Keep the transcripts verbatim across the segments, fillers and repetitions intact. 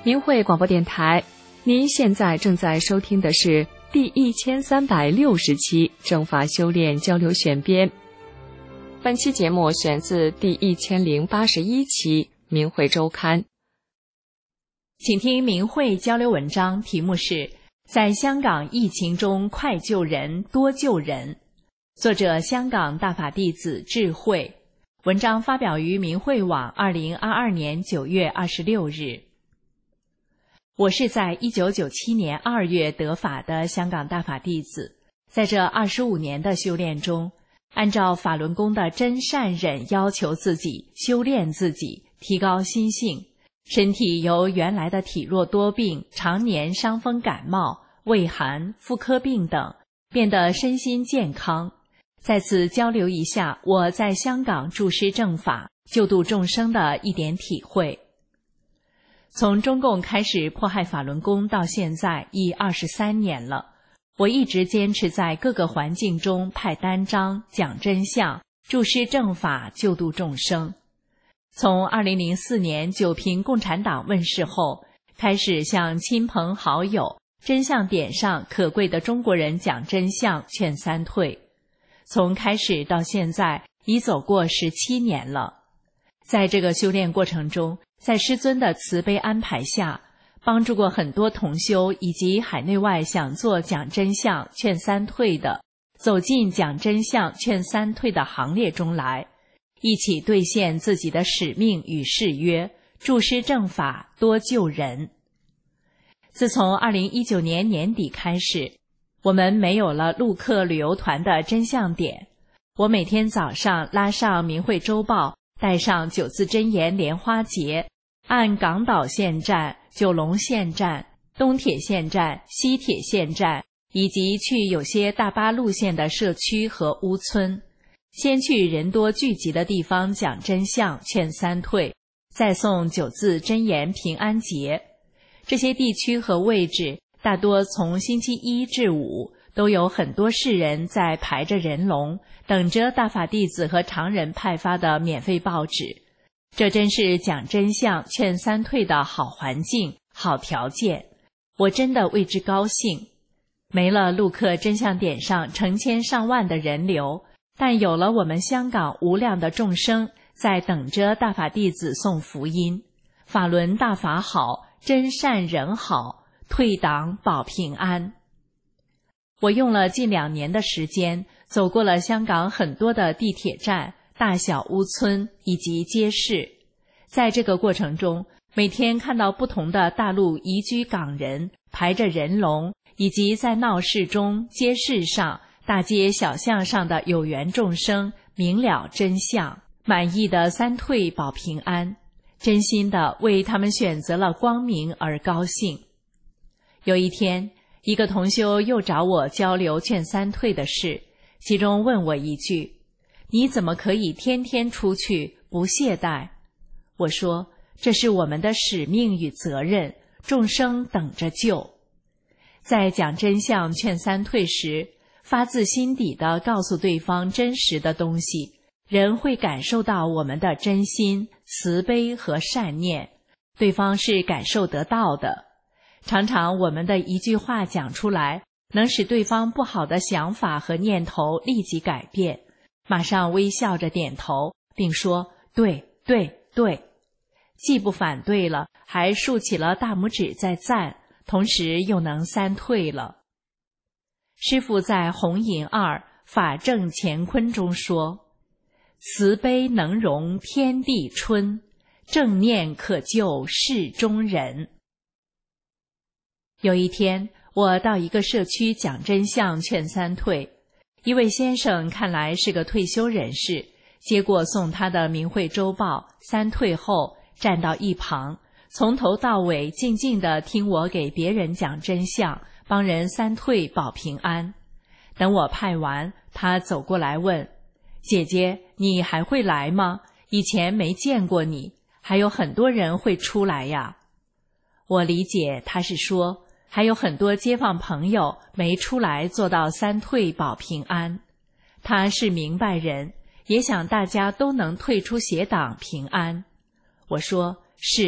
明慧广播电台，您现在正在收听的是第一千三百六十期正法修炼交流选编。本期节目选自第一千零八十一期明慧周刊。 请听明慧交流文章，题目是在香港疫情中快救人多救人，作者香港大法弟子智慧，文章发表于明慧网二零二二年九月二十六日。我是在一九九七年二月得法的香港大法弟子，在这二十五年的修炼中，按照法轮功的真善忍要求自己，修炼自己，提高心性，身体由原来的体弱多病，常年伤风感冒、畏寒、妇科病等，变得身心健康。在此交流一下我在香港助师正法、救度众生的一点体会。从中共开始迫害法轮功到现在已二十三年了，我一直坚持在各个环境中派单张、讲真相、助师正法、救度众生。从二零零四年九平共产党问世后，开始向亲朋好友、真相点上可贵的中国人讲真相，劝三退。从开始到现在已走过十七年了。在这个修炼过程中，在师尊的慈悲安排下，帮助过很多同修以及海内外想做讲真相劝三退的，走进讲真相劝三退的行列中来，一起兑现自己的使命与誓约，助师正法，多救人。自从二零一九年年底开始，我们没有了陆客旅游团的真相点，我每天早上拉上明慧周报，带上九字真言莲花节，按港岛线站、九龙线站、东铁线站、西铁线站，以及去有些大巴路线的社区和屋村，先去人多聚集的地方讲真相劝三退，再送九字真言平安节。这些地区和位置大多从星期一至五都有很多世人在排着人龙，等着大法弟子和常人派发的免费报纸。这真是讲真相劝三退的好环境、好条件，我真的为之高兴。没了陆客真相点上成千上万的人流，但有了我们香港无量的众生在等着大法弟子送福音。法轮大法好，真善人好，退党保平安。我用了近两年的时间，走过了香港很多的地铁站、大小屋村以及街市。在这个过程中，每天看到不同的大陆移居港人排着人龙，以及在闹市中、街市上、大街小巷上的有缘众生明了真相，满意的三退保平安，真心的为他们选择了光明而高兴。有一天，一个同修又找我交流劝三退的事，其中问我一句：你怎么可以天天出去不懈怠？我说，这是我们的使命与责任，众生等着救。在讲真相劝三退时，发自心底地告诉对方真实的东西，人会感受到我们的真心、慈悲和善念，对方是感受得到的。常常我们的一句话讲出来，能使对方不好的想法和念头立即改变，马上微笑着点头，并说对对对，既不反对了，还竖起了大拇指在赞，同时又能三退了。师父在弘引二法正乾坤中说，慈悲能容天地春，正念可救世中人。有一天，我到一个社区讲真相劝三退，一位先生看来是个退休人士，接过送他的明慧周报，三退后站到一旁，从头到尾静静地听我给别人讲真相，帮人三退保平安。等我派完，他走过来问，姐姐，你还会来吗？以前没见过你，还有很多人会出来呀。我理解他是说，还有很多街坊朋友没出来做到三退保平安。他是明白人，也想大家都能退出邪党平安。我说，是，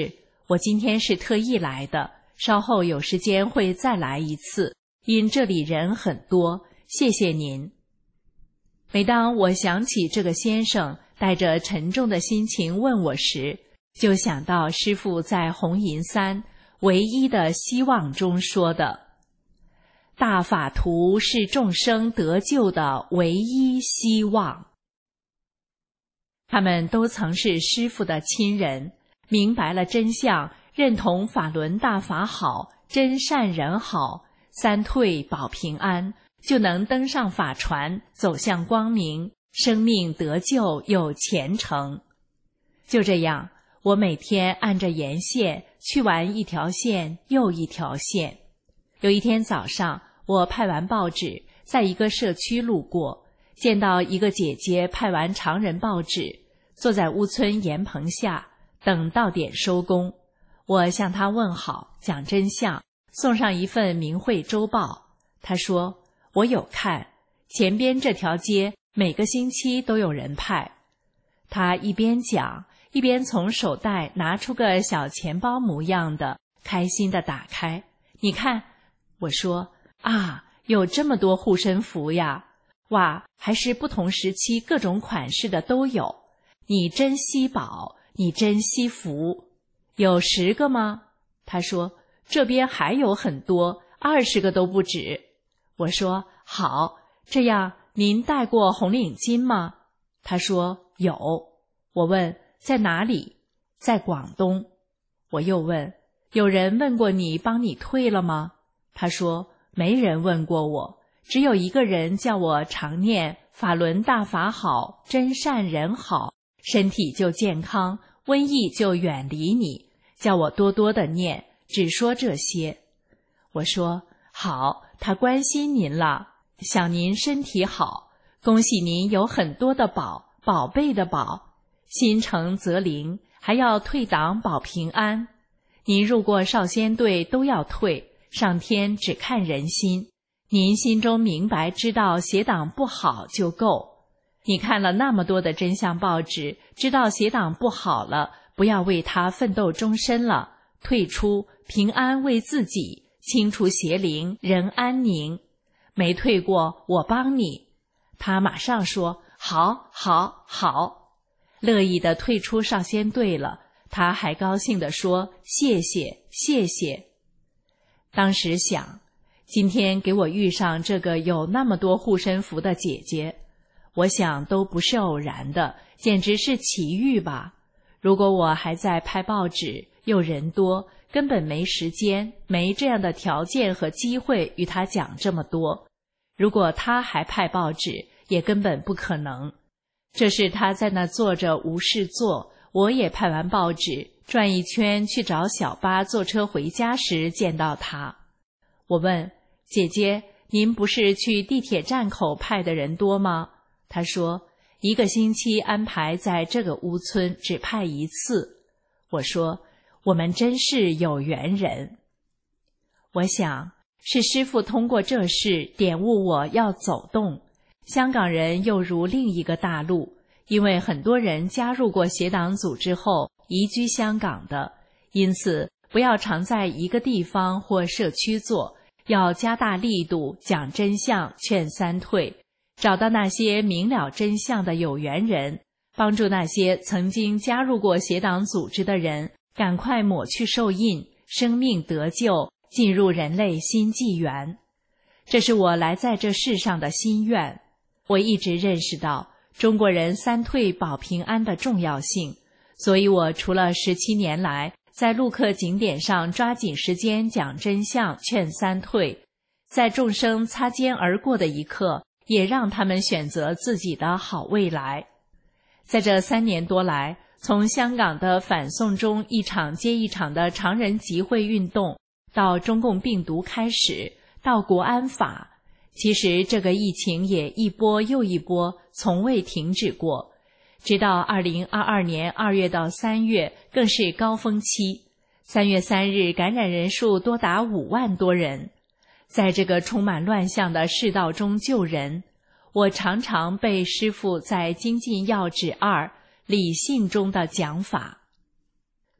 我今天是特意来的，稍后有时间会再来一次，因这里人很多，谢谢您。每当我想起这个先生带着沉重的心情问我时，就想到师父在红银山唯一的希望中说的，大法图是众生得救的唯一希望。他们都曾是师父的亲人，明白了真相，认同法轮大法好，真善人好，三退保平安，就能登上法船，走向光明，生命得救又虔诚。就这样，我每天按着沿线去完一条线又一条线。有一天早上，我派完报纸，在一个社区路过，见到一个姐姐派完常人报纸，坐在屋村檐棚下等到点收工。我向她问好，讲真相，送上一份明慧周报。她说，我有看，前边这条街每个星期都有人派。她一边讲，一边从手袋拿出个小钱包模样的，开心地打开。你看，我说，啊，有这么多护身符呀！哇，还是不同时期各种款式的都有。你真惜宝，你真惜福。有十个吗？他说，这边还有很多，二十个都不止。我说，好，这样您戴过红领巾吗？他说，有。我问，在哪里？在广东。我又问，有人问过你帮你退了吗？他说，没人问过我，只有一个人叫我常念法轮大法好，真善人好，身体就健康，瘟疫就远离你，叫我多多的念，只说这些。我说，好，他关心您了，想您身体好，恭喜您有很多的宝，宝贝的宝，心诚则灵，还要退党保平安。您入过少先队都要退，上天只看人心，您心中明白知道邪党不好就够。你看了那么多的真相报纸，知道邪党不好了，不要为他奋斗终身了，退出，平安为自己，清除邪灵，人安宁。没退过，我帮你。他马上说，好，好，好，乐意地退出少先队了。他还高兴地说，谢谢，谢谢。当时想，今天给我遇上这个有那么多护身符的姐姐，我想都不是偶然的，简直是奇遇吧。如果我还在拍报纸，又人多，根本没时间，没这样的条件和机会与他讲这么多。如果他还拍报纸，也根本不可能。这是他在那坐着无事做，我也拍完报纸，转一圈去找小巴坐车回家时见到他。我问，姐姐，您不是去地铁站口派的人多吗？他说，一个星期安排在这个屋村只派一次。我说，我们真是有缘人。我想是师父通过这事点悟我要走动。香港人又如另一个大陆，因为很多人加入过邪党组织后移居香港的，因此不要常在一个地方或社区做，要加大力度讲真相，劝三退，找到那些明了真相的有缘人，帮助那些曾经加入过邪党组织的人赶快抹去受印，生命得救，进入人类新纪元。这是我来在这世上的心愿。我一直认识到中国人三退保平安的重要性，所以我除了十七年来在陆客景点上抓紧时间讲真相，劝三退，在众生擦肩而过的一刻，也让他们选择自己的好未来。在这三年多来，从香港的反送中一场接一场的常人集会运动，到中共病毒开始，到国安法，其实这个疫情也一波又一波，从未停止过。直到二零二二年二月到三月更是高峰期，三月三日感染人数多达五万多人。在这个充满乱象的世道中救人，我常常被师父在精进要旨二理性中的讲法。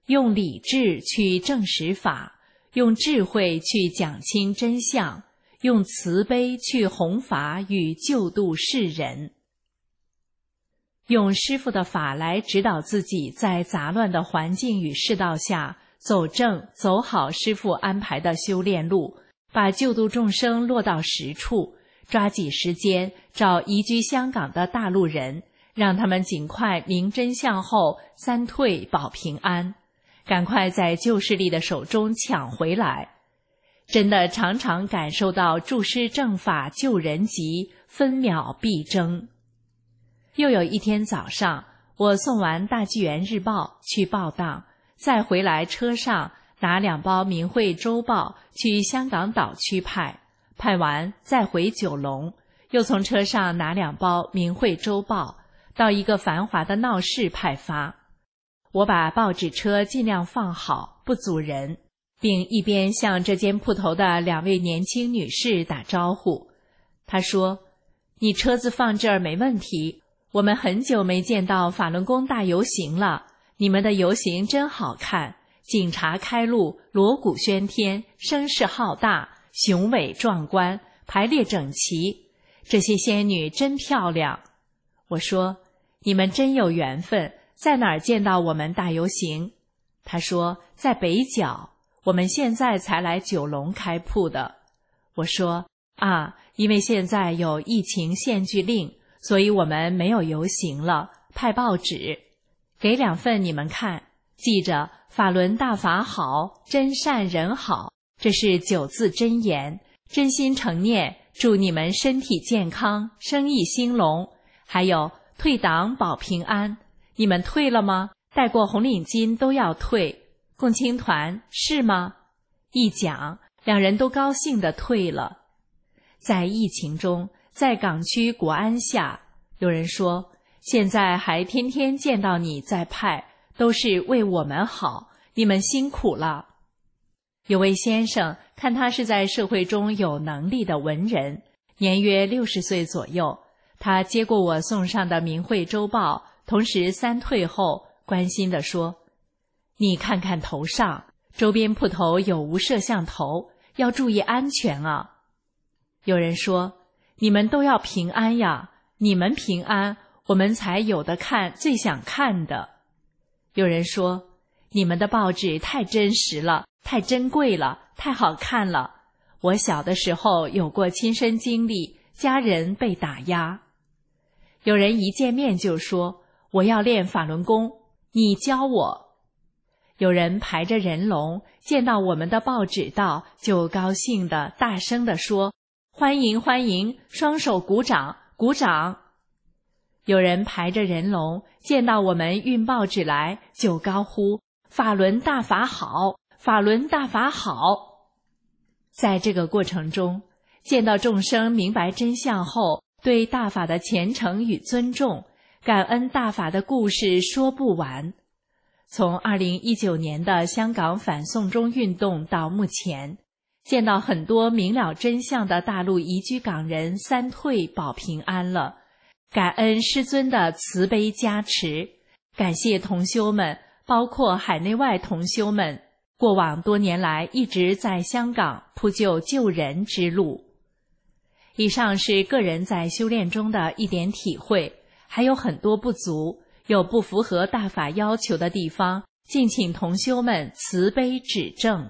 用理智去证实法，用智慧去讲清真相，用慈悲去弘法与救度世人。用师父的法来指导自己，在杂乱的环境与世道下走正走好师父安排的修炼路，把救度众生落到实处，抓紧时间找移居香港的大陆人，让他们尽快明真相后三退保平安，赶快在旧势力的手中抢回来。真的常常感受到助师正法救人急，分秒必争。又有一天早上，我送完大纪元日报去报档，再回来车上拿两包明慧周报去香港岛区派，派完再回九龙，又从车上拿两包明慧周报到一个繁华的闹市派发。我把报纸车尽量放好，不阻人，并一边向这间铺头的两位年轻女士打招呼。她说：“你车子放这儿没问题，我们很久没见到法轮功大游行了，你们的游行真好看，警察开路，锣鼓喧天，声势浩大，雄伟壮观，排列整齐，这些仙女真漂亮。”我说：“你们真有缘分，在哪儿见到我们大游行？”她说：“在北角，我们现在才来九龙开铺的。”我说：“啊，因为现在有疫情限聚令，所以我们没有游行了，派报纸，给两份你们看，记着法轮大法好，真善人好，这是九字真言，真心诚念，祝你们身体健康，生意兴隆。还有退党保平安，你们退了吗？戴过红领巾都要退，共青团是吗？”一讲，两人都高兴地退了。在疫情中，在港区国安下，有人说现在还天天见到你在派，都是为我们好，你们辛苦了。有位先生，看他是在社会中有能力的文人，年约六十岁左右，他接过我送上的明慧周报，同时三退后关心地说：“你看看头上，周边铺头有无摄像头，要注意安全啊。”有人说：“你们都要平安呀，你们平安，我们才有的看最想看的。”有人说：“你们的报纸太真实了，太珍贵了，太好看了。我小的时候有过亲身经历，家人被打压。”有人一见面就说：“我要练法轮功，你教我。”有人排着人龙，见到我们的报纸到，就高兴地大声地说：“欢迎欢迎，双手鼓掌鼓掌。”有人排着人龙，见到我们运报纸来，就高呼：“法轮大法好，法轮大法好。”在这个过程中，见到众生明白真相后，对大法的虔诚与尊重，感恩大法的故事说不完。从二零一九年的香港反送中运动到目前，见到很多明了真相的大陆移居港人三退保平安了，感恩师尊的慈悲加持，感谢同修们，包括海内外同修们，过往多年来一直在香港铺就救人之路。以上是个人在修炼中的一点体会，还有很多不足，有不符合大法要求的地方，敬请同修们慈悲指正。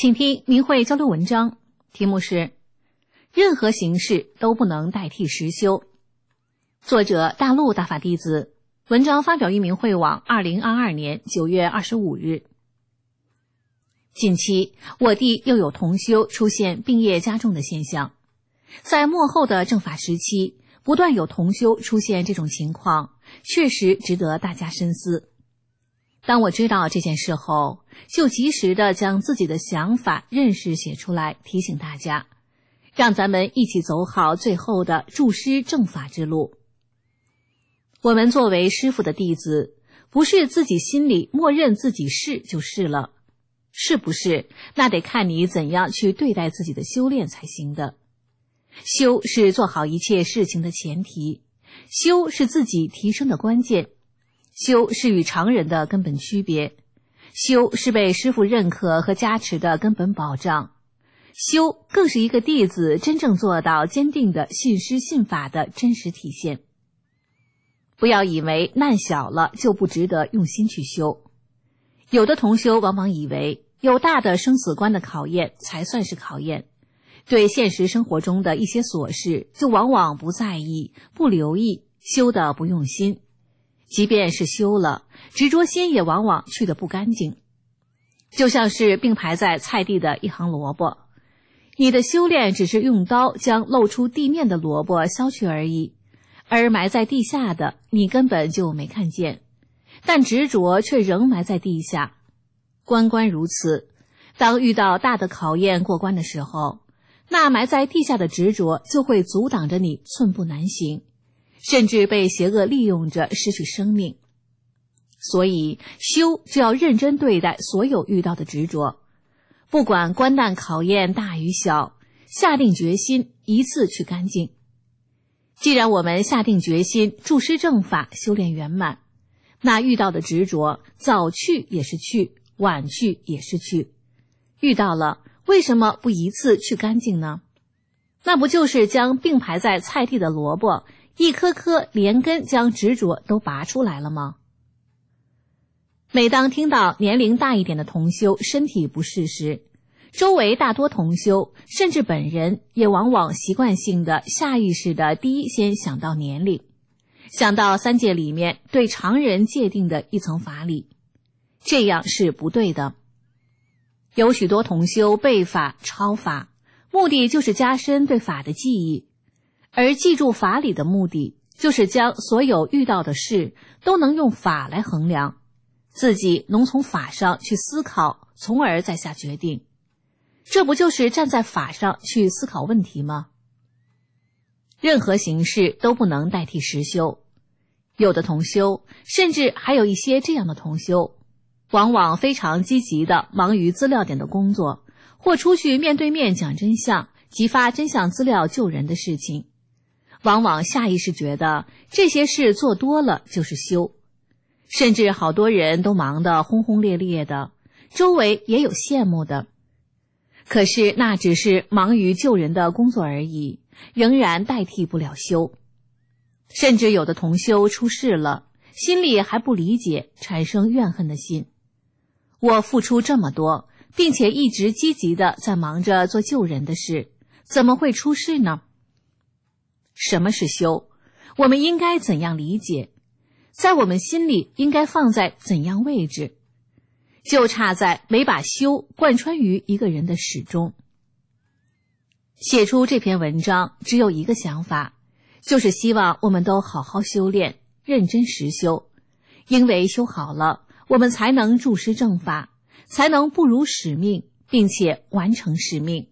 请听明慧交流文章，题目是任何形式都不能代替实修。作者大陆大法弟子，文章发表于明慧网二零二二年九月二十五日。近期我地又有同修出现病业加重的现象，在末后的正法时期，不断有同修出现这种情况，确实值得大家深思。当我知道这件事后，就及时地将自己的想法认识写出来，提醒大家，让咱们一起走好最后的助师正法之路。我们作为师父的弟子，不是自己心里默认自己是就是了，是不是那得看你怎样去对待自己的修炼才行的。修是做好一切事情的前提，修是自己提升的关键，修是与常人的根本区别，修是被师父认可和加持的根本保障，修更是一个弟子真正做到坚定的信师信法的真实体现。不要以为难小了就不值得用心去修。有的同修往往以为有大的生死观的考验才算是考验，对现实生活中的一些琐事就往往不在意、不留意，修得不用心。即便是修了，执着心也往往去得不干净。就像是并排在菜地的一行萝卜，你的修炼只是用刀将露出地面的萝卜削去而已，而埋在地下的你根本就没看见，但执着却仍埋在地下。关关如此，当遇到大的考验过关的时候，那埋在地下的执着就会阻挡着你寸步难行，甚至被邪恶利用着失去生命。所以修就要认真对待所有遇到的执着，不管关难考验大与小，下定决心一次去干净。既然我们下定决心助师正法修炼圆满，那遇到的执着早去也是去，晚去也是去，遇到了为什么不一次去干净呢？那不就是将并排在菜地的萝卜一颗颗连根将执着都拔出来了吗？每当听到年龄大一点的同修身体不适时，周围大多同修甚至本人也往往习惯性的下意识的第一先想到年龄，想到三界里面对常人界定的一层法理，这样是不对的。有许多同修背法抄法，目的就是加深对法的记忆，而记住法理的目的就是将所有遇到的事都能用法来衡量，自己能从法上去思考，从而再下决定。这不就是站在法上去思考问题吗？任何形式都不能代替实修。有的同修，甚至还有一些这样的同修，往往非常积极地忙于资料点的工作，或出去面对面讲真相，激发真相资料救人的事情，往往下意识觉得这些事做多了就是修，甚至好多人都忙得轰轰烈烈的，周围也有羡慕的。可是那只是忙于救人的工作而已，仍然代替不了修。甚至有的同修出事了，心里还不理解，产生怨恨的心。我付出这么多，并且一直积极的在忙着做救人的事，怎么会出事呢？什么是修？我们应该怎样理解？在我们心里应该放在怎样位置？就差在没把修贯穿于一个人的始终。写出这篇文章只有一个想法，就是希望我们都好好修炼，认真实修，因为修好了，我们才能助师正法，才能不辱使命，并且完成使命。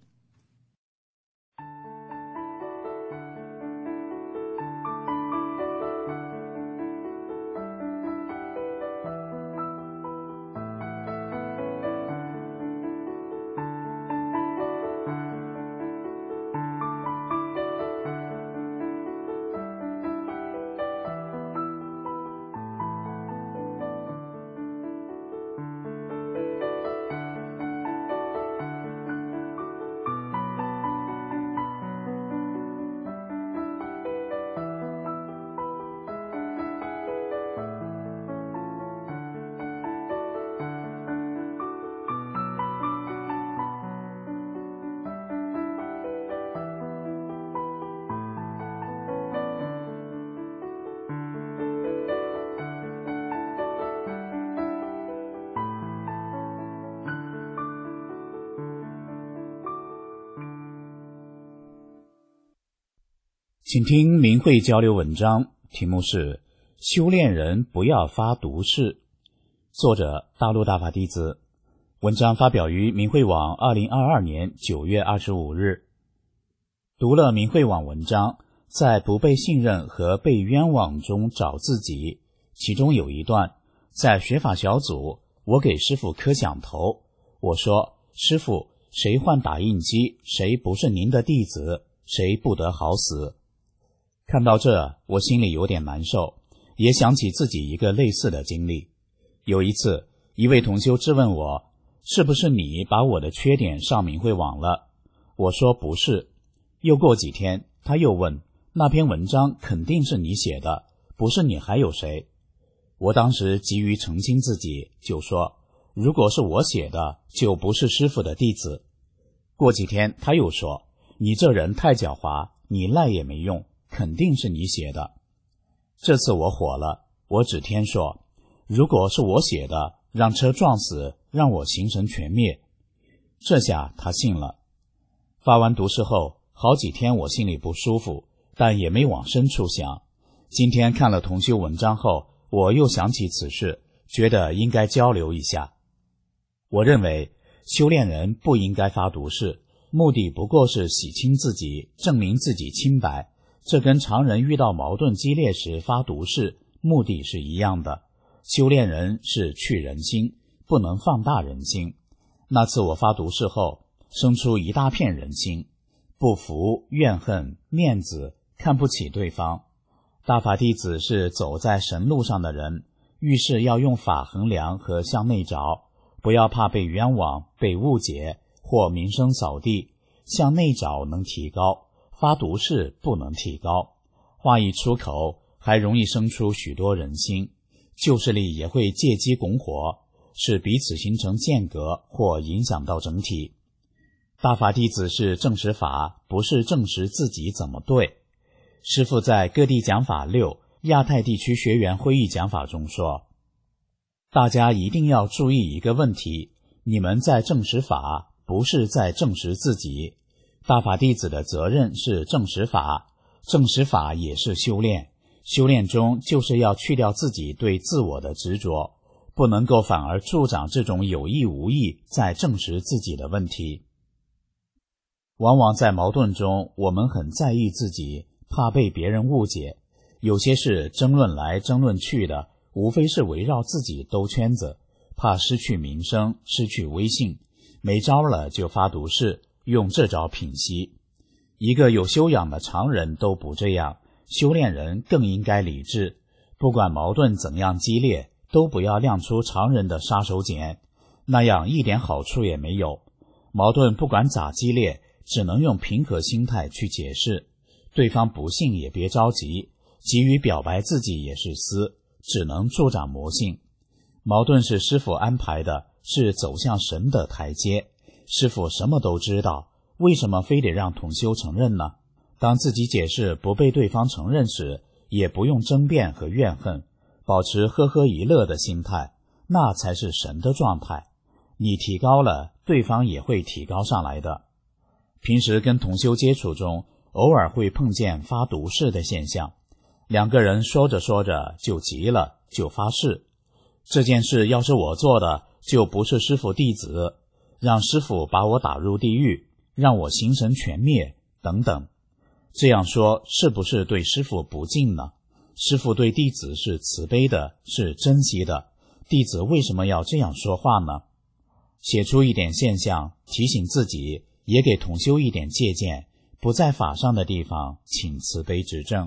请听明慧交流文章，题目是修炼人不要发毒誓，作者大陆大法弟子。文章发表于明慧网二零二二年九月二十五日。读了明慧网文章，在不被信任和被冤枉中找自己，其中有一段，在学法小组，我给师父磕响头，我说，师父，谁换打印机，谁不是您的弟子，谁不得好死。看到这，我心里有点难受，也想起自己一个类似的经历。有一次，一位同修质问我，是不是你把我的缺点上明慧网了？我说不是。又过几天，他又问，那篇文章肯定是你写的，不是你还有谁？我当时急于澄清自己，就说，如果是我写的，就不是师父的弟子。过几天，他又说，你这人太狡猾，你赖也没用，肯定是你写的。这次我火了，我指天说，如果是我写的，让车撞死，让我形神全灭。这下他信了。发完毒誓后，好几天我心里不舒服，但也没往深处想。今天看了同修文章后，我又想起此事，觉得应该交流一下。我认为修炼人不应该发毒誓，目的不过是洗清自己，证明自己清白，这跟常人遇到矛盾激烈时发毒誓目的是一样的。修炼人是去人心，不能放大人心。那次我发毒誓后，生出一大片人心，不服、怨恨、面子，看不起对方。大法弟子是走在神路上的人，遇事要用法衡量和向内找，不要怕被冤枉、被误解或名声扫地。向内找能提高，发毒誓不能提高。话一出口，还容易生出许多人心，旧势力也会借机拱火，使彼此形成间隔或影响到整体。大法弟子是证实法，不是证实自己怎么对。师父在各地讲法六亚太地区学员会议讲法中说，大家一定要注意一个问题，你们在证实法，不是在证实自己。大法弟子的责任是证实法，证实法也是修炼，修炼中就是要去掉自己对自我的执着，不能够反而助长这种有意无意在证实自己的问题。往往在矛盾中，我们很在意自己，怕被别人误解，有些事争论来争论去的，无非是围绕自己兜圈子，怕失去名声，失去威信，没招了就发毒誓，用这招品息。一个有修养的常人都不这样，修炼人更应该理智，不管矛盾怎样激烈，都不要亮出常人的杀手锏，那样一点好处也没有。矛盾不管咋激烈，只能用平和心态去解释，对方不信也别着急，急于表白自己也是私，只能助长魔性。矛盾是师父安排的，是走向神的台阶，师父什么都知道，为什么非得让同修承认呢？当自己解释不被对方承认时，也不用争辩和怨恨，保持呵呵一乐的心态，那才是神的状态。你提高了，对方也会提高上来的。平时跟同修接触中，偶尔会碰见发毒誓的现象，两个人说着说着就急了，就发誓，这件事要是我做的，就不是师父弟子，让师父把我打入地狱，让我形神全灭等等。这样说是不是对师父不敬呢？师父对弟子是慈悲的，是珍惜的，弟子为什么要这样说话呢？写出一点现象，提醒自己，也给同修一点借鉴，不在法上的地方，请慈悲指正。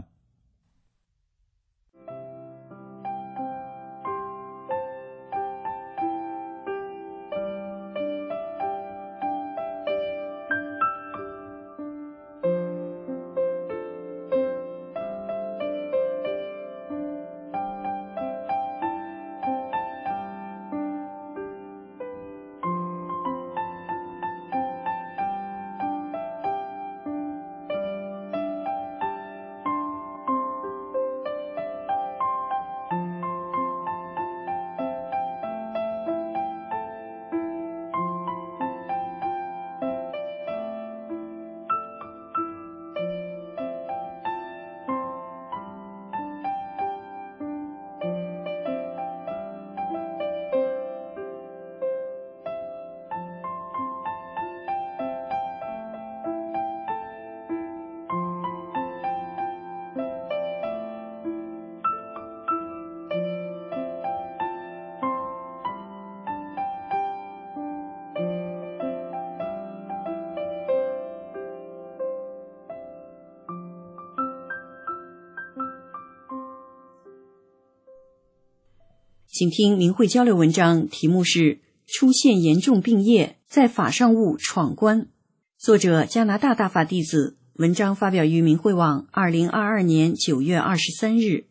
请听明慧交流文章，题目是出现严重病业，在法上悟闯关。作者加拿大大法弟子，文章发表于明慧网二零二二年九月二十三日。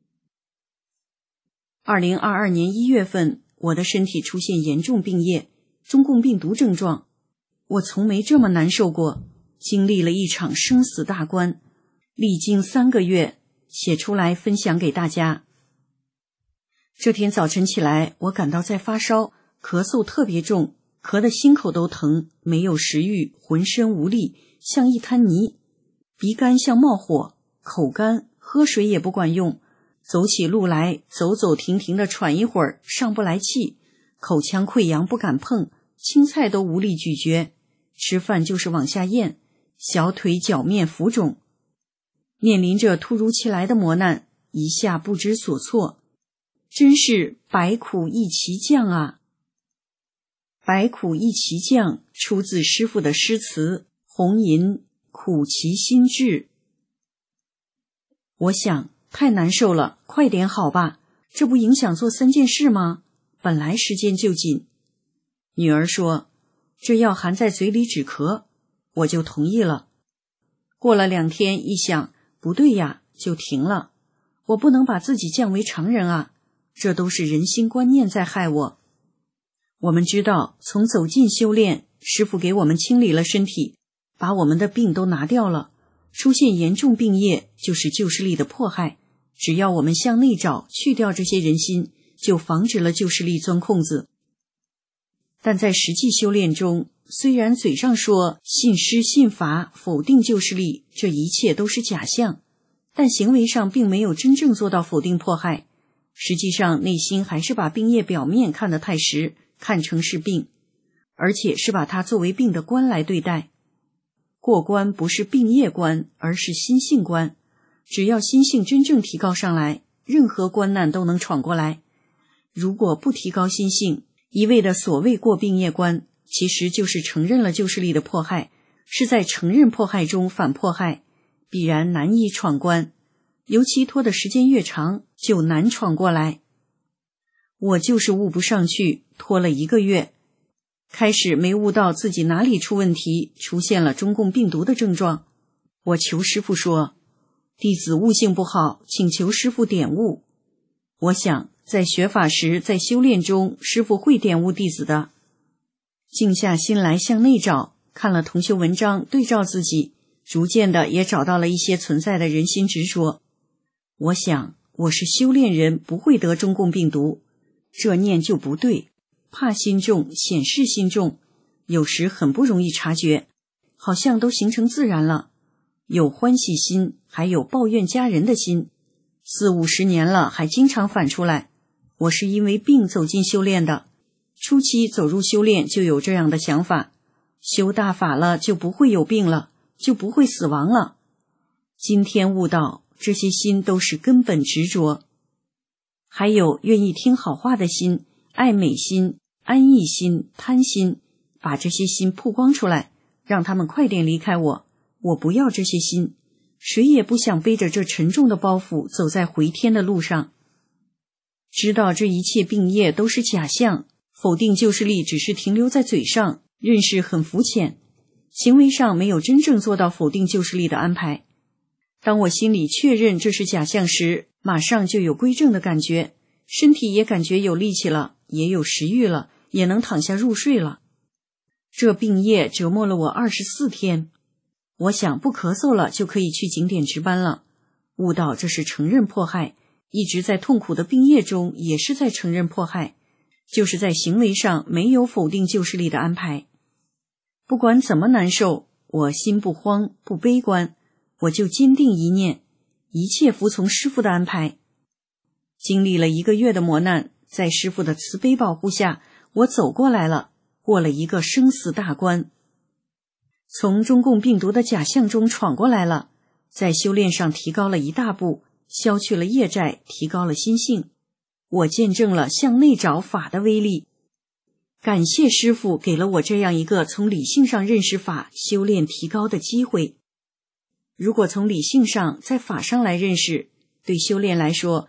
二零二二年一月份，我的身体出现严重病业，中共病毒症状。我从没这么难受过，经历了一场生死大关，历经三个月，写出来分享给大家。这天早晨起来，我感到在发烧，咳嗽特别重，咳得心口都疼，没有食欲，浑身无力，像一滩泥，鼻干像冒火，口干，喝水也不管用，走起路来走走停停的喘一会儿，上不来气，口腔溃疡不敢碰，青菜都无力咀嚼，吃饭就是往下咽，小腿脚面浮肿。面临着突如其来的磨难，一下不知所措，真是百苦一齐降啊！百苦一齐降出自师父的诗词，红吟苦其心志。我想太难受了，快点好吧，这不影响做三件事吗？本来时间就紧。女儿说，这药含在嘴里止咳，我就同意了。过了两天一想，不对呀，就停了。我不能把自己降为常人啊，这都是人心观念在害我。我们知道，从走进修炼，师父给我们清理了身体，把我们的病都拿掉了。出现严重病业，就是旧势力的迫害。只要我们向内找，去掉这些人心，就防止了旧势力钻空子。但在实际修炼中，虽然嘴上说信师信法，否定旧势力，这一切都是假象，但行为上并没有真正做到否定迫害。实际上内心还是把病业表面看得太实，看成是病，而且是把它作为病的关来对待。过关不是病业关，而是心性关。只要心性真正提高上来，任何关难都能闯过来。如果不提高心性，一味的所谓过病业关，其实就是承认了旧势力的迫害，是在承认迫害中反迫害，必然难以闯关。尤其拖的时间越长，就难闯过来。我就是悟不上去，拖了一个月。开始没悟到自己哪里出问题，出现了中共病毒的症状。我求师父说，弟子悟性不好，请求师父点悟。我想在学法时，在修炼中，师父会点悟弟子的。静下心来向内找，看了同修文章，对照自己，逐渐的也找到了一些存在的人心执着。我想我是修炼人，不会得中共病毒，这念就不对，怕心重，显示心重，有时很不容易察觉，好像都形成自然了。有欢喜心，还有抱怨家人的心，四五十年了还经常反出来。我是因为病走进修炼的，初期走入修炼就有这样的想法，修大法了就不会有病了，就不会死亡了。今天悟到，这些心都是根本执着。还有愿意听好话的心，爱美心、安逸心、贪心，把这些心曝光出来，让他们快点离开我。我不要这些心，谁也不想背着这沉重的包袱走在回天的路上。知道这一切病业都是假象，否定旧势力只是停留在嘴上，认识很肤浅，行为上没有真正做到否定旧势力的安排。当我心里确认这是假象时，马上就有归正的感觉，身体也感觉有力气了，也有食欲了，也能躺下入睡了。这病业折磨了我二十四天，我想不咳嗽了就可以去景点值班了。悟到这是承认迫害，一直在痛苦的病业中也是在承认迫害，就是在行为上没有否定旧势力的安排。不管怎么难受，我心不慌不悲观，我就坚定一念，一切服从师父的安排。经历了一个月的磨难，在师父的慈悲保护下，我走过来了，过了一个生死大关。从中共病毒的假象中闯过来了，在修炼上提高了一大步，消去了业债，提高了心性。我见证了向内找法的威力。感谢师父给了我这样一个从理性上认识法、修炼提高的机会。如果从理性上在法上来认识，对修炼来说，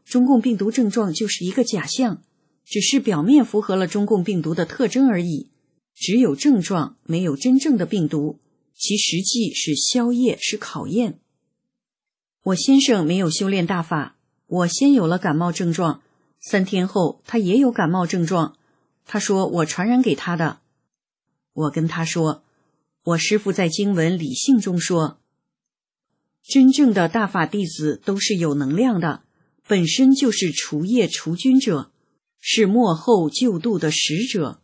中共病毒症状就是一个假象，只是表面符合了中共病毒的特征而已，只有症状，没有真正的病毒，其实际是宵夜，是考验。我先生没有修炼大法，我先有了感冒症状，三天后他也有感冒症状，他说我传染给他的。我跟他说，我师父在经文理性中说，真正的大法弟子都是有能量的，本身就是除业除菌者，是末后救度的使者。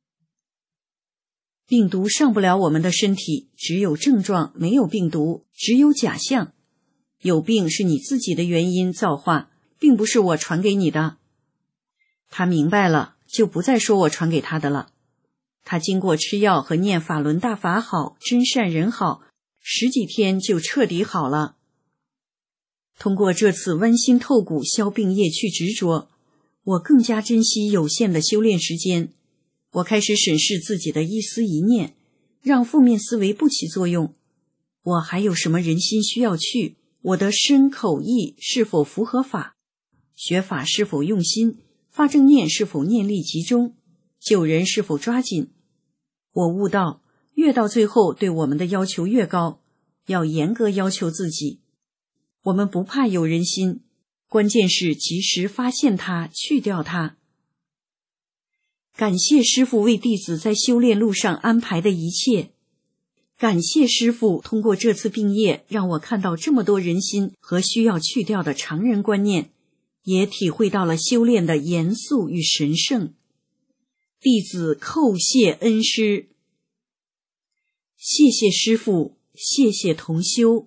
病毒上不了我们的身体，只有症状，没有病毒，只有假象。有病是你自己的原因造化，并不是我传给你的。他明白了，就不再说我传给他的了。他经过吃药和念法轮大法好，真善人好，十几天就彻底好了。通过这次剜心透骨消病业去执着，我更加珍惜有限的修炼时间。我开始审视自己的一思一念，让负面思维不起作用。我还有什么人心需要去？我的身口意是否符合法？学法是否用心？发正念是否念力集中？救人是否抓紧？我悟到，越到最后对我们的要求越高，要严格要求自己。我们不怕有人心，关键是及时发现它，去掉它。感谢师父为弟子在修炼路上安排的一切，感谢师父通过这次病业让我看到这么多人心和需要去掉的常人观念，也体会到了修炼的严肃与神圣。弟子叩谢恩师，谢谢师父，谢谢同修。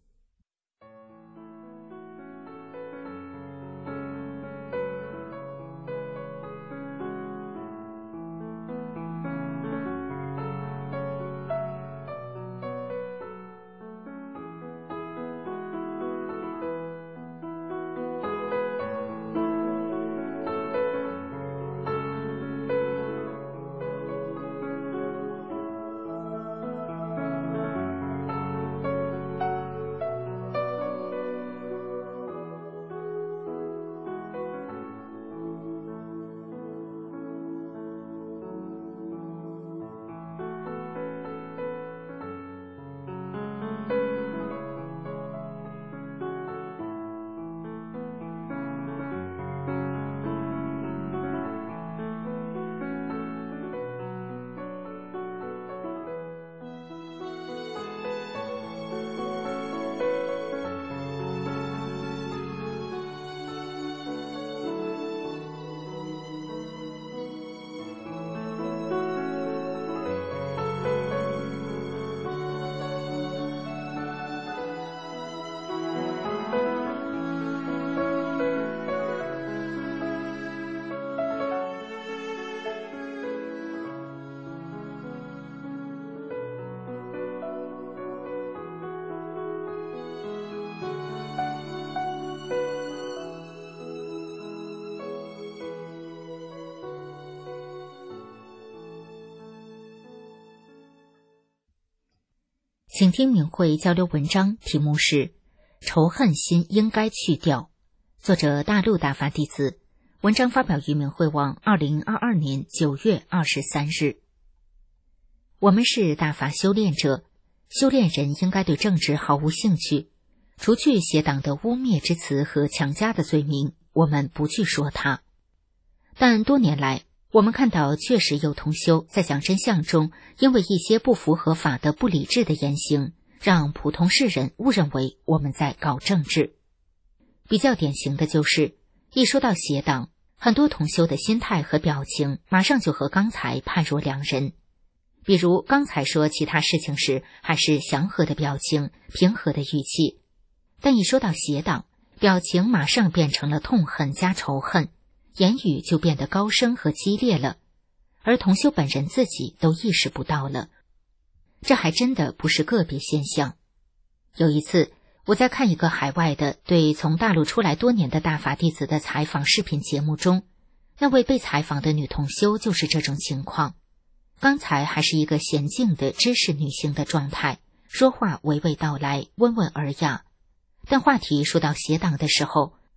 请听明慧交流文章，题目是《仇恨心应该去掉》，作者大陆大法弟子，文章发表于明慧网二零二二年九月二十三日。我们是大法修炼者，修炼人应该对政治毫无兴趣，除去邪党的污蔑之词和强加的罪名，我们不去说它。但多年来，我们看到确实有同修在讲真相中，因为一些不符合法的不理智的言行，让普通世人误认为我们在搞政治。比较典型的就是，一说到邪党，很多同修的心态和表情马上就和刚才判若两人。比如刚才说其他事情时，还是祥和的表情，平和的语气，但一说到邪党，表情马上变成了痛恨加仇恨，言语就变得高声和激烈了，而同修本人自己都意识不到了。这还真的不是个别现象。有一次，我在看一个海外的对从大陆出来多年的大法弟子的采访视频节目中，那位被采访的女同修就是这种情况。刚才还是一个娴静的知识女性的状态，说话娓娓道来，温文尔雅，但话题说到邪党的时候，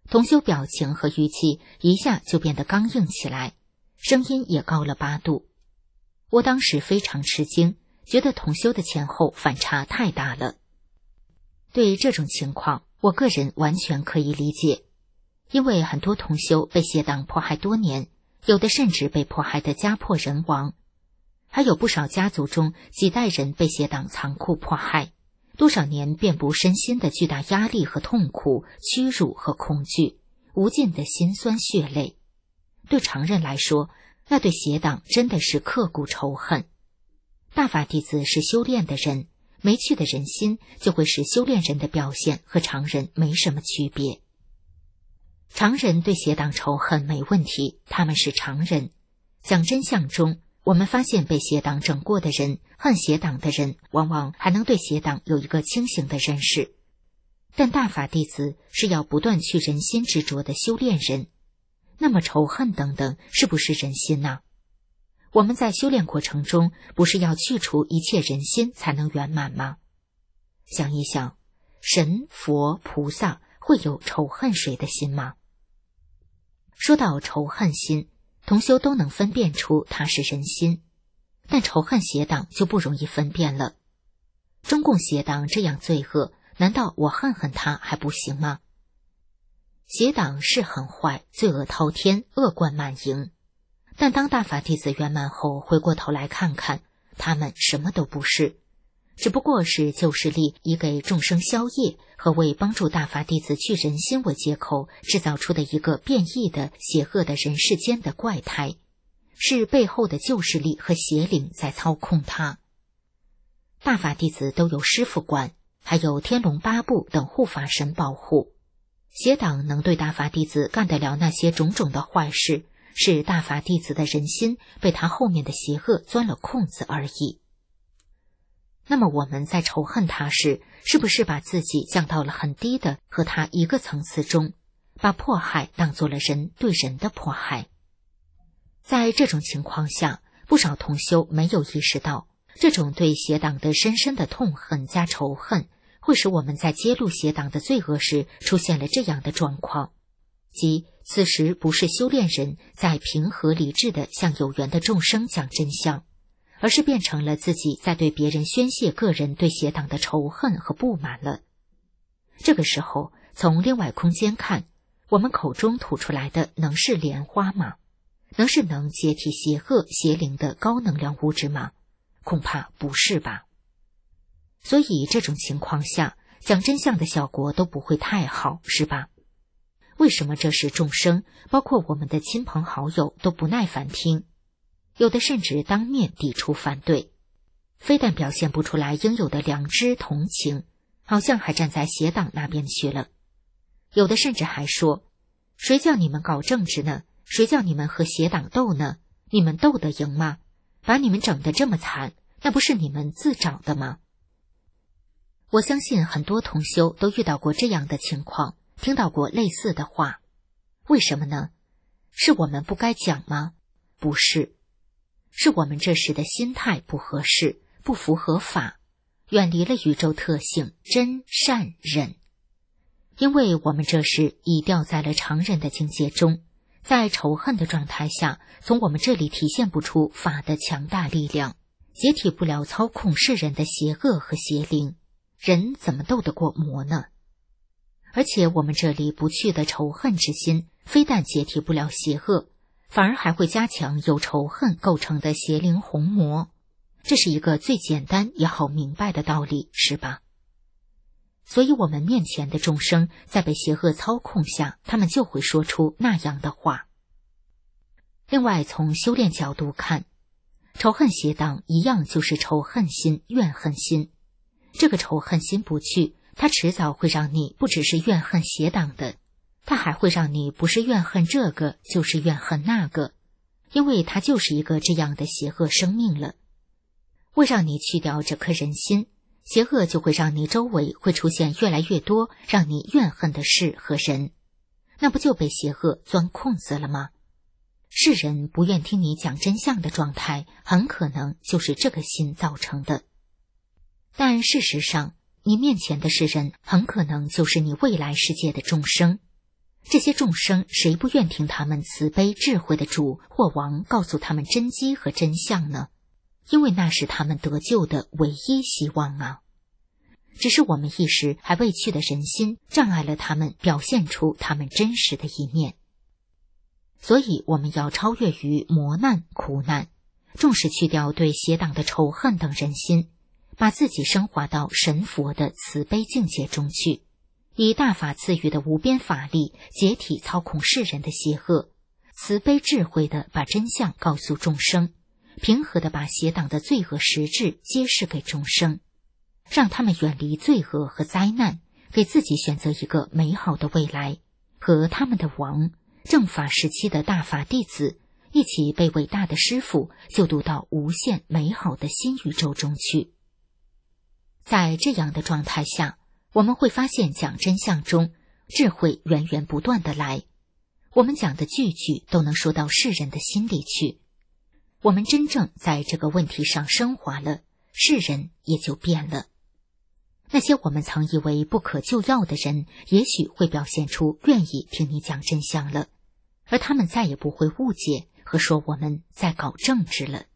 同修表情和语气一下就变得刚硬起来，声音也高了八度。我当时非常吃惊，觉得同修的前后反差太大了。对这种情况，我个人完全可以理解，因为很多同修被邪党迫害多年，有的甚至被迫害得家破人亡，还有不少家族中几代人被邪党残酷迫害，多少年遍布身心的巨大压力和痛苦、屈辱和恐惧，无尽的辛酸血泪。对常人来说，那对邪党真的是刻骨仇恨。大法弟子是修炼的人，没趣的人心就会使修炼人的表现和常人没什么区别。常人对邪党仇恨没问题，他们是常人。讲真相中，我们发现被邪党整过的人，恨邪党的人，往往还能对邪党有一个清醒的认识。但大法弟子是要不断去人心执着的修炼人，那么仇恨等等是不是人心呢？我们在修炼过程中不是要去除一切人心才能圆满吗？想一想，神、佛、菩萨会有仇恨谁的心吗？说到仇恨心，同修都能分辨出它是人心，但仇恨邪党就不容易分辨了。中共邪党这样罪恶，难道我恨恨他还不行吗？邪党是很坏，罪恶滔天，恶贯满盈，但当大法弟子圆满后，回过头来看看，他们什么都不是，只不过是旧势力以给众生消业和为帮助大法弟子去人心为借口制造出的一个变异的邪恶的人世间的怪胎，是背后的旧势力和邪灵在操控他。大法弟子都有师父管，还有天龙八部等护法神保护，邪党能对大法弟子干得了那些种种的坏事，是大法弟子的人心被他后面的邪恶钻了空子而已。那么我们在仇恨他时，是不是把自己降到了很低的和他一个层次中，把迫害当作了人对人的迫害？在这种情况下，不少同修没有意识到，这种对邪党的深深的痛恨加仇恨，会使我们在揭露邪党的罪恶时出现了这样的状况，即此时不是修炼人在平和理智地向有缘的众生讲真相，而是变成了自己在对别人宣泄个人对邪党的仇恨和不满了。这个时候，从另外空间看，我们口中吐出来的能是莲花吗？能是能解体邪恶邪灵的高能量物质吗？恐怕不是吧。所以这种情况下，讲真相的效果都不会太好，是吧？为什么这时众生，包括我们的亲朋好友都不耐烦听，有的甚至当面抵触反对，非但表现不出来应有的良知同情，好像还站在邪党那边去了。有的甚至还说，谁叫你们搞政治呢？谁叫你们和邪党斗呢？你们斗得赢吗？把你们整得这么惨，那不是你们自找的吗？我相信很多同修都遇到过这样的情况，听到过类似的话。为什么呢？是我们不该讲吗？不是，是我们这时的心态不合适，不符合法，远离了宇宙特性真善忍。因为我们这时已掉在了常人的境界中，在仇恨的状态下，从我们这里体现不出法的强大力量，解体不了操控世人的邪恶和邪灵，人怎么斗得过魔呢？而且我们这里不去的仇恨之心，非但解体不了邪恶，反而还会加强由仇恨构成的邪灵红魔。这是一个最简单也好明白的道理，是吧？所以我们面前的众生在被邪恶操控下，他们就会说出那样的话。另外，从修炼角度看，仇恨邪党一样就是仇恨心、怨恨心。这个仇恨心不去，它迟早会让你不只是怨恨邪党的，它还会让你不是怨恨这个，就是怨恨那个，因为它就是一个这样的邪恶生命了。为让你去掉这颗人心，邪恶就会让你周围会出现越来越多让你怨恨的事和人，那不就被邪恶钻空子了吗？世人不愿听你讲真相的状态，很可能就是这个心造成的。但事实上，你面前的世人很可能就是你未来世界的众生。 这些众生谁不愿听他们慈悲智慧的主或王告诉他们真机和真相呢？因为那是他们得救的唯一希望啊！只是我们一时还未去的人心障碍了他们表现出他们真实的一面。所以我们要超越于磨难苦难，重视去掉对邪党的仇恨等人心，把自己升华到神佛的慈悲境界中去，以大法赐予的无边法力解体操控世人的邪恶，慈悲智慧地把真相告诉众生，平和地把邪党的罪恶实质揭示给众生，让他们远离罪恶和灾难，给自己选择一个美好的未来，和他们的王正法时期的大法弟子一起被伟大的师父就读到无限美好的新宇宙中去。在这样的状态下，我们会发现讲真相中智慧源源不断的来，我们讲的句句都能说到世人的心里去。我们真正在这个问题上升华了，世人也就变了。那些我们曾以为不可救药的人，也许会表现出愿意听你讲真相了，而他们再也不会误解和说我们在搞政治了。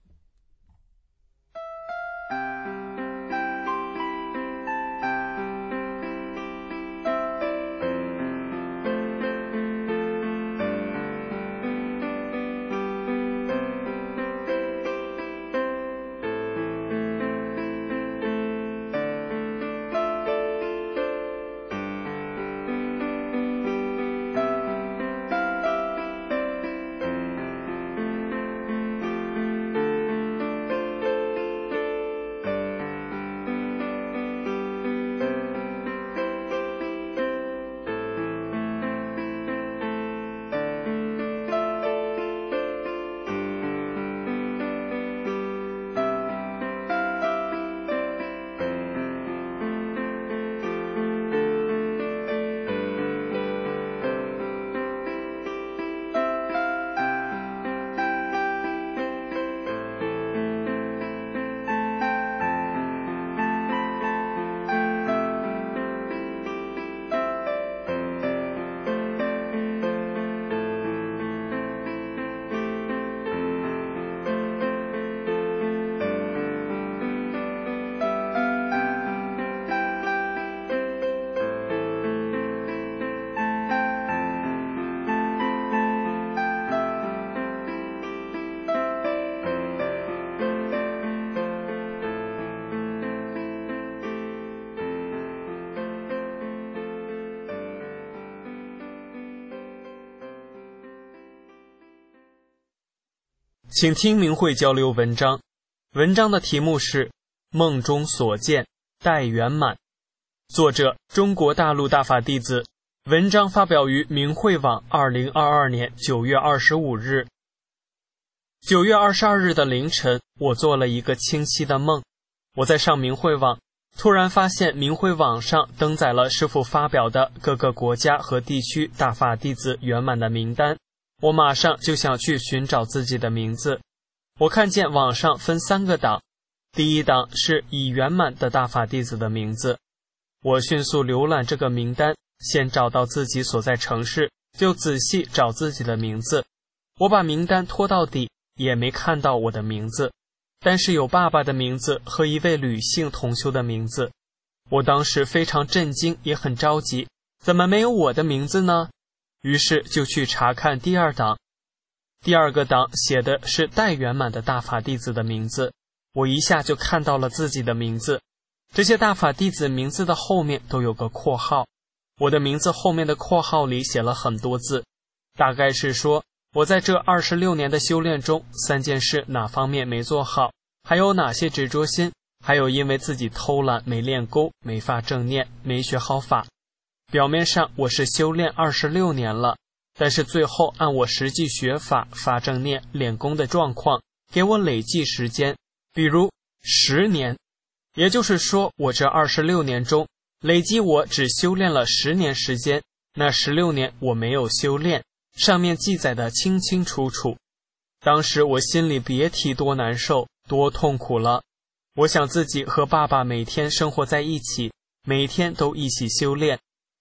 请听明慧交流文章，文章的题目是《梦中所见待圆满》，作者中国大陆大法弟子，文章发表于明慧网二零二二年九月二十五日。九月二十二日的凌晨，我做了一个清晰的梦。我在上明慧网，突然发现明慧网上登载了师父发表的各个国家和地区大法弟子圆满的名单。我马上就想去寻找自己的名字。我看见网上分三个档，第一档是已圆满的大法弟子的名字。我迅速浏览这个名单，先找到自己所在城市，就仔细找自己的名字。我把名单拖到底，也没看到我的名字，但是有爸爸的名字和一位女性同修的名字。我当时非常震惊，也很着急，怎么没有我的名字呢？于是就去查看第二档。第二个档写的是待圆满的大法弟子的名字，我一下就看到了自己的名字。这些大法弟子名字的后面都有个括号，我的名字后面的括号里写了很多字，大概是说我在这二十六年的修炼中，三件事哪方面没做好，还有哪些执着心，还有因为自己偷懒没练功，没发正念，没学好法。表面上我是修炼二十六年了，但是最后按我实际学法、发正念、练功的状况，给我累计时间，比如十年。也就是说，我这二十六年中，累计我只修炼了十年时间，那十六年我没有修炼，上面记载的清清楚楚。当时我心里别提多难受、多痛苦了。我想自己和爸爸每天生活在一起，每天都一起修炼。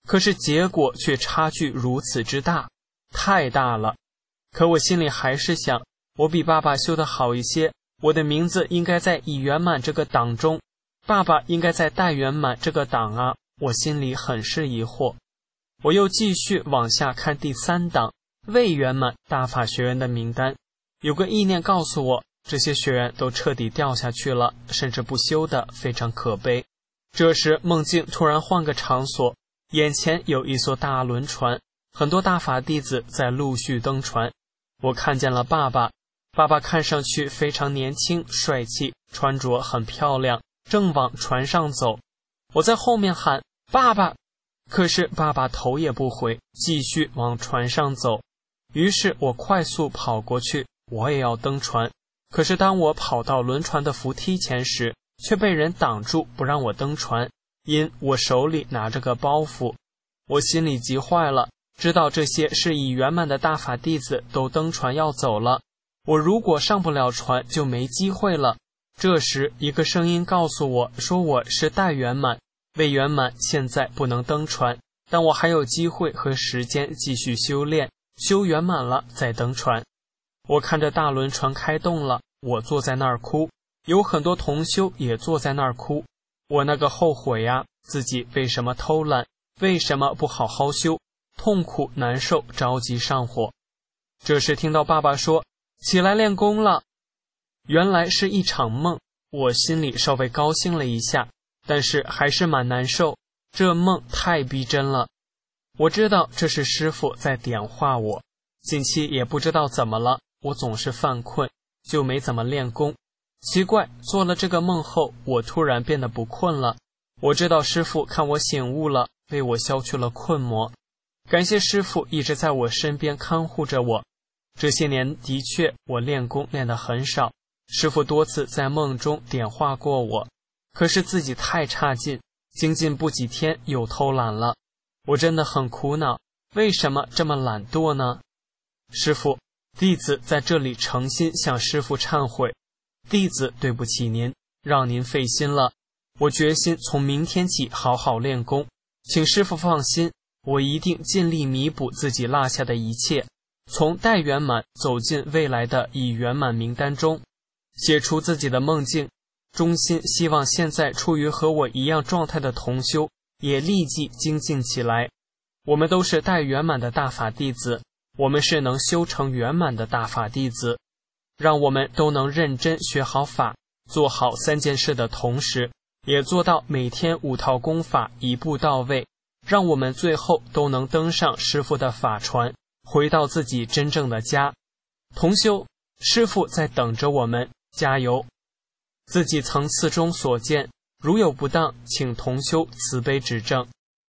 可是结果却差距如此之大，太大了。可我心里还是想，我比爸爸修得好一些，我的名字应该在已圆满这个档中，爸爸应该在待圆满这个档啊，我心里很是疑惑。我又继续往下看第三档未圆满大法学员的名单，有个意念告诉我，这些学员都彻底掉下去了，甚至不修的，非常可悲。这时梦境突然换个场所，眼前有一艘大轮船，很多大法弟子在陆续登船。我看见了爸爸，爸爸看上去非常年轻帅气，穿着很漂亮，正往船上走。我在后面喊爸爸，可是爸爸头也不回，继续往船上走。于是我快速跑过去，我也要登船。可是当我跑到轮船的扶梯前时，却被人挡住，不让我登船，因我手里拿着个包袱。我心里急坏了，知道这些是已圆满的大法弟子都登船要走了，我如果上不了船就没机会了。这时一个声音告诉我说，我是待圆满，未圆满现在不能登船，但我还有机会和时间继续修炼，修圆满了再登船。我看着大轮船开动了，我坐在那儿哭，有很多同修也坐在那儿哭。我那个后悔呀，自己为什么偷懒，为什么不好好修，痛苦难受，着急上火。这时听到爸爸说起来练功了，原来是一场梦，我心里稍微高兴了一下，但是还是蛮难受，这梦太逼真了。我知道这是师父在点化我，近期也不知道怎么了，我总是犯困，就没怎么练功。奇怪，做了这个梦后，我突然变得不困了。我知道师父看我醒悟了，为我消去了困魔。感谢师父一直在我身边看护着我。这些年的确我练功练得很少，师父多次在梦中点化过我，可是自己太差劲，精进不几天又偷懒了。我真的很苦恼，为什么这么懒惰呢？师父，弟子在这里诚心向师父忏悔，弟子对不起您，让您费心了。我决心从明天起好好练功，请师父放心，我一定尽力弥补自己落下的一切，从待圆满走进未来的已圆满名单中，写出自己的梦境，衷心希望现在处于和我一样状态的同修也立即精进起来。我们都是待圆满的大法弟子，我们是能修成圆满的大法弟子，让我们都能认真学好法，做好三件事的同时，也做到每天五套功法一步到位，让我们最后都能登上师父的法船，回到自己真正的家。同修，师父在等着我们，加油！自己层次中所见，如有不当，请同修慈悲指正。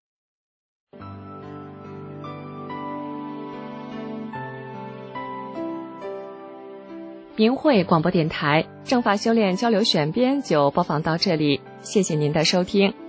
明慧广播电台正法修炼交流选编就播放到这里，谢谢您的收听。